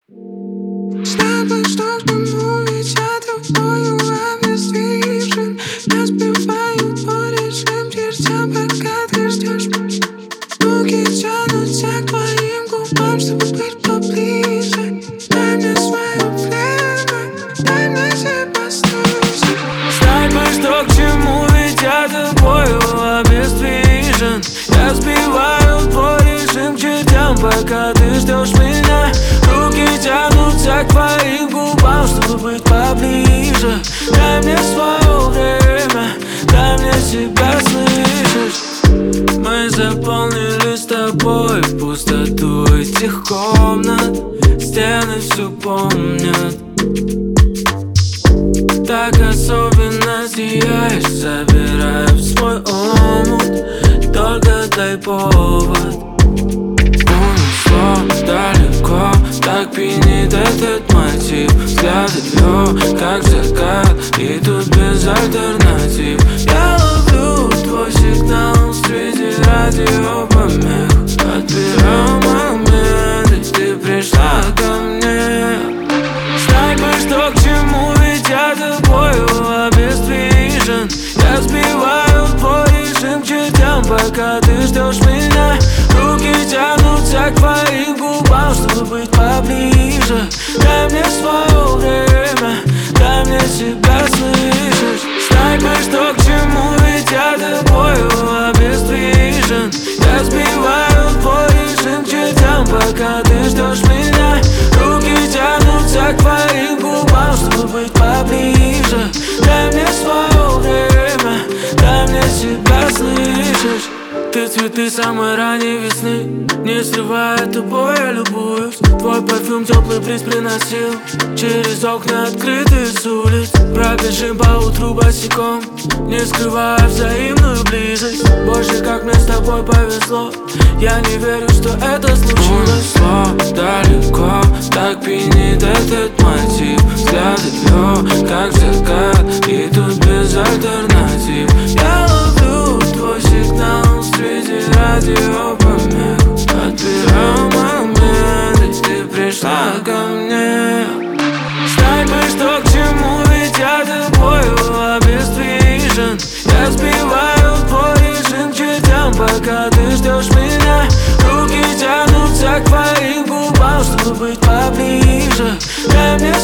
С тобой чтобы увидеть, я тобою обездвижен. Я сбиваю по режим чертям, пока ты ждешь. Руки тянутся к твоим губам, чтобы быть поближе. Дай мне свое время, дай мне себя слышать. Знать бы, что к чему, ведь я тобою обездвижен. Я сбиваю твой режим к чертям, пока ты ждешь меня. Руки тянутся к твоим губам, чтобы быть поближе. Дай мне свое время, дай мне себя слышать. Мы заполнили с тобой пустоту этих комнат. Стены все помнят. Так особенно сияешь, забирая в свой омут. Только дай повод. Унесло далеко, так пьянит этот мотив. Взгляды ее, как закат, и тут без альтернатив. Я ловлю твой сигнал среди радиопомех. Отбираю момент, и ты пришла ко мне. Знай бы, что к чему, ведь я тобою обездвижен. Я сбиваю твой режим к чертям, пока ты ждешь меня. Руки тянутся к твоим губам, чтобы быть поближе. Дай мне свое время, дай мне себя слышать. Знай бы, что к чему, ведь я тобою обездвижен. Я сбиваю твой режим к чертям, пока ты ждешь меня. Руки тянутся к твоим губам, чтобы быть поближе. Дай мне свое время, дай мне себя слышать. Ты цветы самой ранней весны, не срывая тобой я любуюсь. Твой парфюм теплый бриз приносил через окна, открытые с улиц. Пробежим по утру босиком, не скрывая взаимную близость. Боже, как мне с тобой повезло, я не верю, что это случилось. Унесло далеко, так пьянит этот мотив. Взгляды ее, как закат, и тут без альтернатив. Я ловлю твой сигнал среди радиопомех. Отбираю момент, и ты пришла ко мне. Знай бы, что к чему, ведь я тобою обездвижен. Я сбиваю твой режим к чертям, пока ты ждешь меня. Руки тянутся к твоим губам, чтобы быть поближе. Дай мне